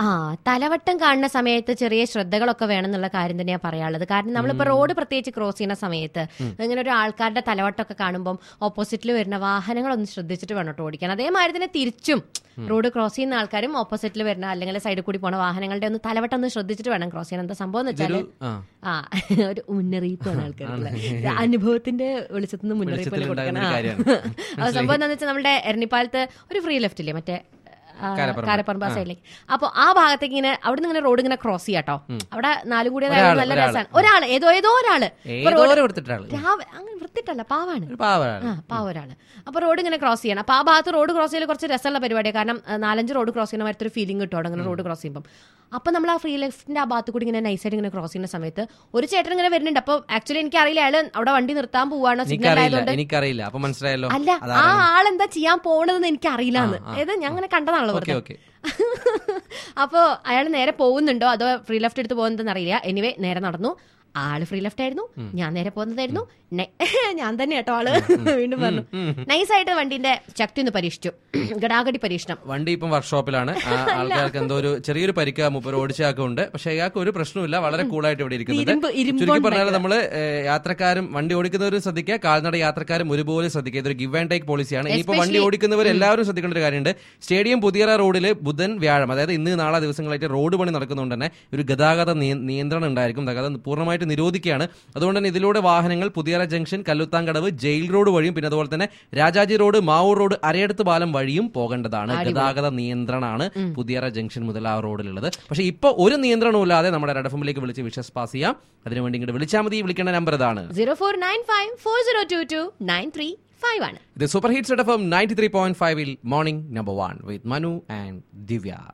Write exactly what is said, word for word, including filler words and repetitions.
ആ തലവട്ടം കാണുന്ന സമയത്ത് ചെറിയ ശ്രദ്ധകളൊക്കെ വേണം എന്നുള്ള കാര്യം തന്നെയാണ് പറയാനുള്ളത്. കാരണം നമ്മളിപ്പോ റോഡ് പ്രത്യേകിച്ച് ക്രോസ് ചെയ്യുന്ന സമയത്ത് ഇങ്ങനെ ഒരു ആൾക്കാരുടെ തലവട്ടമൊക്കെ കാണുമ്പോൾ ഓപ്പോസിറ്റിൽ വരുന്ന വാഹനങ്ങളൊന്ന് ശ്രദ്ധിച്ചിട്ട് വേണം കേട്ടോ ഓടിക്കാൻ. അതേമാതിരി തന്നെ തിരിച്ചും റോഡ് ക്രോസ് ചെയ്യുന്ന ആൾക്കാരും ഓപ്പോസിറ്റിൽ വരുന്ന അല്ലെങ്കിൽ സൈഡിൽ കൂടി പോണ വാഹനങ്ങളുടെ ഒന്ന് തലവട്ടം ഒന്ന് ശ്രദ്ധിച്ചിട്ട് വേണം ക്രോസ് ചെയ്യാൻ. എന്താ സംഭവം എന്ന് വെച്ചാൽ ആ ഒരു മുന്നറിയിപ്പാണ് ആൾക്കാർക്ക്, അനുഭവത്തിന്റെ വെളിച്ചത്തിൽ നിന്ന് മുന്നറിയിപ്പ് കൊടുക്കണം. സംഭവം എന്താണെന്ന് വെച്ചാൽ നമ്മുടെ എരണിപ്പാലത്ത് ഒരു ഫ്രീ ലെഫ്റ്റ് ഇല്ലേ, മറ്റേ കാരപ്പറമ്പ് ആ സൈഡിലേക്ക്. അപ്പൊ ആ ഭാഗത്തേക്ക് ഇങ്ങനെ അവിടെ നിന്ന് ഇങ്ങനെ റോഡ് ഇങ്ങനെ ക്രോസ് ചെയ്യാട്ടോ. അവിടെ നാലും കൂടി നല്ല രസമാണ്. ഒരാള് ഏതോ ഏതോ ഒരാള് അങ്ങനെ വൃത്തിട്ടല്ല, പാവാണ്, പാവ ഒരാള്. അപ്പൊ റോഡ് ഇങ്ങനെ ക്രോസ് ചെയ്യണം. അപ്പൊ ആ ഭാഗത്ത് റോഡ് ക്രോസ് ചെയ്യൽ കുറച്ച് രസമുള്ള പരിപാടിയാണ്. കാരണം നാലഞ്ച് റോഡ് ക്രോസ് ചെയ്യുന്ന മാതിരി ഒരു ഫീലിംഗ് കിട്ടും അങ്ങനെ റോഡ് ക്രോസ് ചെയ്യുമ്പോൾ. അപ്പൊ നമ്മൾ ആ ഫ്രീ ലെഫ്റ്റിന്റെ ആ ഭാഗത്ത് കൂടി ഇങ്ങനെ നൈസായിട്ട് ഇങ്ങനെ ക്രോസ് ചെയ്യുന്ന സമയത്ത് ഒരു ചേട്ടൻ ഇങ്ങനെ വരുന്നുണ്ട്. അപ്പൊ ആക്ച്വലി എനിക്ക് അറിയില്ല അയാൾ അവിടെ വണ്ടി നിർത്താൻ പോവാണോ സിഗ്നൽ ആയതുകൊണ്ട്. അല്ല, ആ ആളെന്താ ചെയ്യാൻ പോണതെന്ന് എനിക്ക് അറിയില്ലാന്ന്. ഏത് ഞാൻ അങ്ങനെ കണ്ടതാണല്ലോ. അപ്പൊ അയാൾ നേരെ പോകുന്നുണ്ടോ അതോ ഫ്രീ ലെഫ്റ്റ് എടുത്ത് പോകുന്നതെന്ന് അറിയില്ല. എനിവേ നേരെ നടന്നു. ആള് ഫ്രീ ലെഫ്റ്റ് ആയിരുന്നു, ഞാൻ നേരെ പോകുന്നതായിരുന്നു. ഞാൻ തന്നെ കേട്ടോ ആള് വീണ്ടും പറഞ്ഞു. നൈസായിട്ട് വണ്ടിന്റെ ശക്തി ഒന്ന് പരീക്ഷിച്ചു, ഗടാഗടി പരീക്ഷണം. വണ്ടി ഇപ്പം വർക്ക്ഷോപ്പിലാണ്. ആൾക്കാർക്ക് എന്തോ ഒരു ചെറിയൊരു പരിക്ക് മുപ്പത് ഓടിച്ചാക്കുണ്ട്. പക്ഷെ അയാൾക്ക് ഒരു പ്രശ്നമില്ല, വളരെ കൂളായിട്ട് ഇവിടെ ഇരിക്കുന്നുണ്ട്. ചുരുക്കി പറഞ്ഞാൽ നമ്മള് യാത്രക്കാരും വണ്ടി ഓടിക്കുന്നവരും ശ്രദ്ധിക്കുക, കാൽനട യാത്രക്കാരും ഒരുപോലെ ശ്രദ്ധിക്കുക. ഇതൊരു ഗിവ് ആൻഡ് ടേക്ക് പോളിസിയാണ്. ഇനിയിപ്പോ വണ്ടി ഓടിക്കുന്നവർ എല്ലാവരും ശ്രദ്ധിക്കേണ്ട ഒരു കാര്യമുണ്ട്. സ്റ്റേഡിയം പുതിയറ റോഡില് ബുധൻ വ്യാഴം, അതായത് ഇന്ന് നാളെ ദിവസങ്ങളായിട്ട് റോഡ് പണി നടക്കുന്നതുകൊണ്ട് തന്നെ ഒരു ഗതാഗത നിയന്ത്രണം ഉണ്ടായിരിക്കും. ഗതാഗതം പൂർണ്ണമായിട്ട് നിരോധിക്കുകയാണ്. അതുകൊണ്ട് തന്നെ ഇതിലൂടെ വാഹനങ്ങൾ Puthiyara junction, Kalluthankadavu, jail road വഴിയും പിന്നെ അതുപോലെ തന്നെ രാജാജി റോഡ്, മാവൂർ റോഡ്, അരയടത്ത് പാലം വഴിയും പോകേണ്ടതാണ്. ഗതാഗത നിയന്ത്രണമാണ് പുതിയറ ജംഗ്ഷൻ മുതൽ ആ റോഡിലുള്ളത്. പക്ഷേ ഇപ്പോൾ ഒരു നിയന്ത്രണവും ഇല്ലാതെ നമ്മുടെ റെഡ് എഫ് എമ്മിലേക്ക് വിളിച്ച് വിഷസ് പാസ് ചെയ്യാം. അതിനുവേണ്ടി ഇങ്ങോട്ട് വിളിച്ചാൽ മതി. വിളിക്കേണ്ട നമ്പർ ഇതാണ് zero four nine five four zero two two nine three five ആണ്. ഇത് super hits red F M ninety three point ഫൈവിൽ morning number one with Manu and Divya.